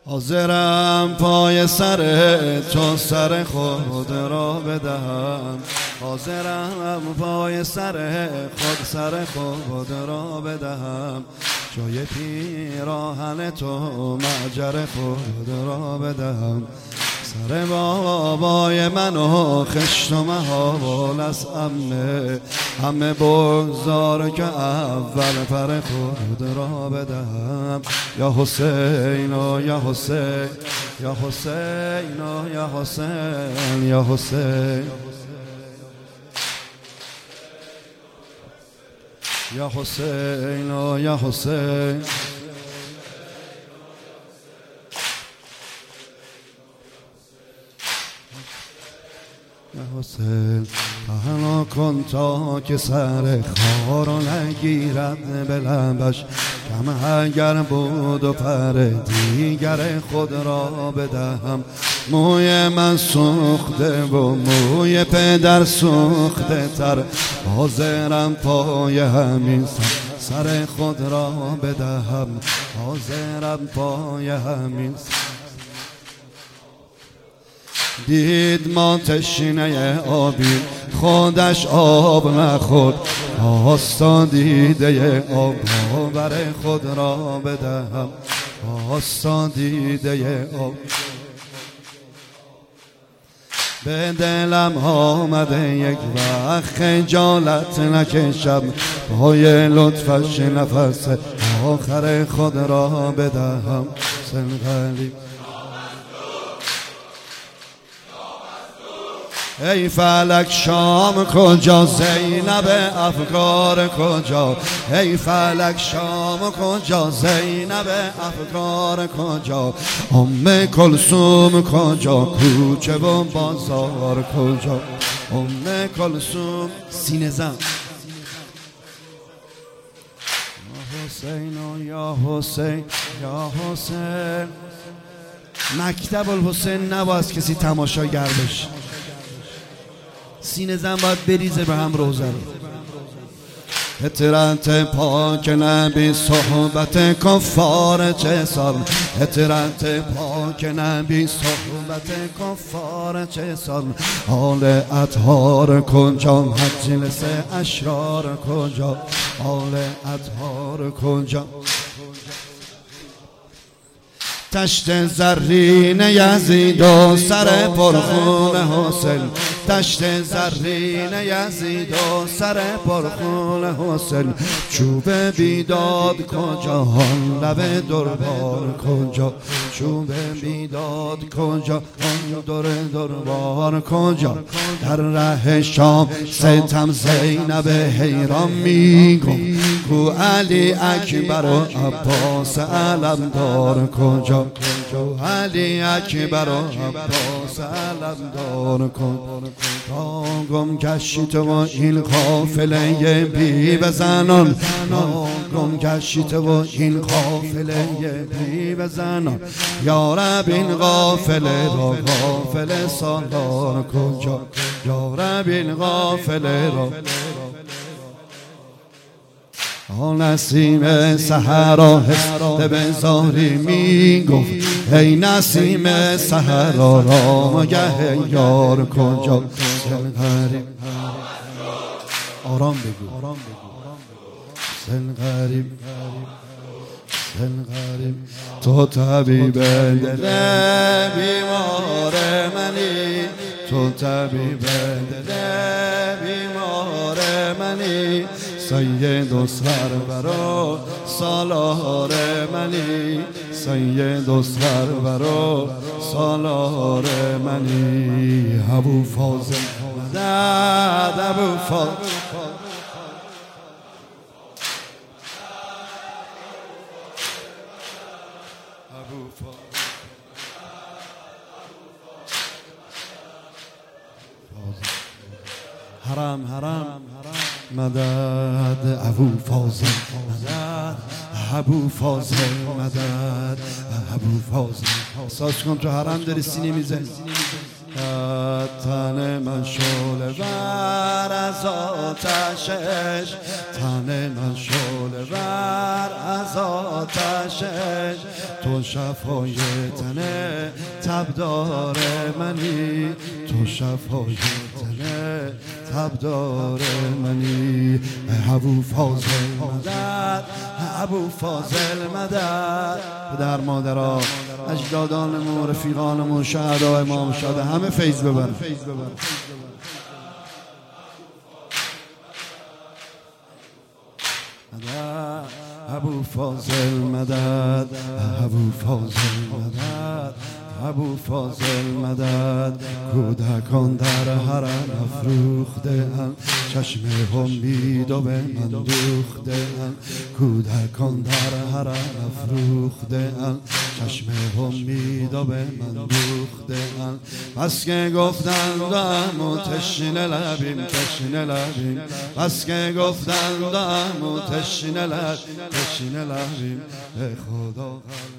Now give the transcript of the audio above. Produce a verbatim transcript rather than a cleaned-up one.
حاضرم پای سر تو سر خود را بدهم، حاضرم پای سر خود سر خود را بدهم، جای پیراهن تو معجر خود را بدهم. سر بابای من و خشت و محال از عمه، همه بگذار که اول پر خود را بدهم. یا حسین و یا حسین، یا حسین و یا حسین، یا حسین، یا حسین و یا حسین. یا حسین تهنا کن تا که سر خارو نگیرد به لبش، کم اگر بود و پر دیگر خود را بدهم. موی من سوخته و موی پدر سوخته تر، حاضرم پای همین سر خود را بدهم، حاضرم پای همین. دید ما تشنه آبی خودش آب نخورد، آستا دیده آب بر خود را بدهم، آستا دیده آب. به دلم آمده یک وقت خجالت نکشم، پای لطفش نفس آخر خود را بدهم. سنغلی ای فلک شام کجا، زینب افکار کجا، ای فلک شام کجا، زینب افکار کجا، ام کلثوم کجا، کوچه و بازار کجا، ام کلثوم. سینه زن یا حسین و یا حسین، یا حسین. مکتب الحسین نباید کسی تماشاگر بشه، سینه زن باید بریزه به هم روزه رو. اطرت پاک نبی صحبت کفار چه سال، اطرت پاک نبی صحبت کفار چه سال، حال اطهار کجا، مجلس اشرار کجا، حال اطهار کجا. تشت زرین یزید و سر پرخون حسین، تشت زرین یزید و سر پرخون حسین، چوب بیداد کجا، آن لب دربار کجا، چوب بیداد کجا، آن در دربار کجا. در ره شام ستم زینب حیران میگم، کو علی اکبر و عباس علمدار کجا، کو علی اکبر و عباس علمدار کجا. تا گم گشتی تو و این قافله بی و زنان، تا گم گشتی تو و این قافله بی و زنان، یا رب این قافله را قافله سالار کجا، یا رب این قافله را. آن نسیم سحرا هسته به زاری می گفت، ای نسیم سحرا رامگه یار کجا. سن غریب آرام بگو، سن غریب، سن غریب. تو طبیب دل بیمار منی، تو طبیب دل بیمار منی، سید و سرور و سالار منی، سید و سرور و سالار منی. ابو فاضل مدد، ابو فاضل حرام حرام مدد، ابو فاضل مدد، ابو فاضل مدد، ابو فاضل. احساس کن تو حرم داری سینه میزنی. تن من شعله ور از آتشش، تن من شعله ور از آتشش، تو شفای تنه تبدار منی، تو شفای تنه تبدار منی. ابو فاضل مدد، ابو فاضل مدد. پدر مادرها، اجدادانمون، رفیقانمون، شهدای امام شهدا همه فیض ببرن. ابو فاضل مدد، ابو فاضل مدد، ابو فاضل مدد. کودکان در حرم افروخته اند، چشم امید و به من دوخته اند. کودکان در حرم افروخته اند، چشم امید و به من دوخته اند. بس که گفتند دم و تشنه لبیم، تشنه لبیم. بس که گفتند دم و تشنه لبیم، تشنه لبیم. به خدا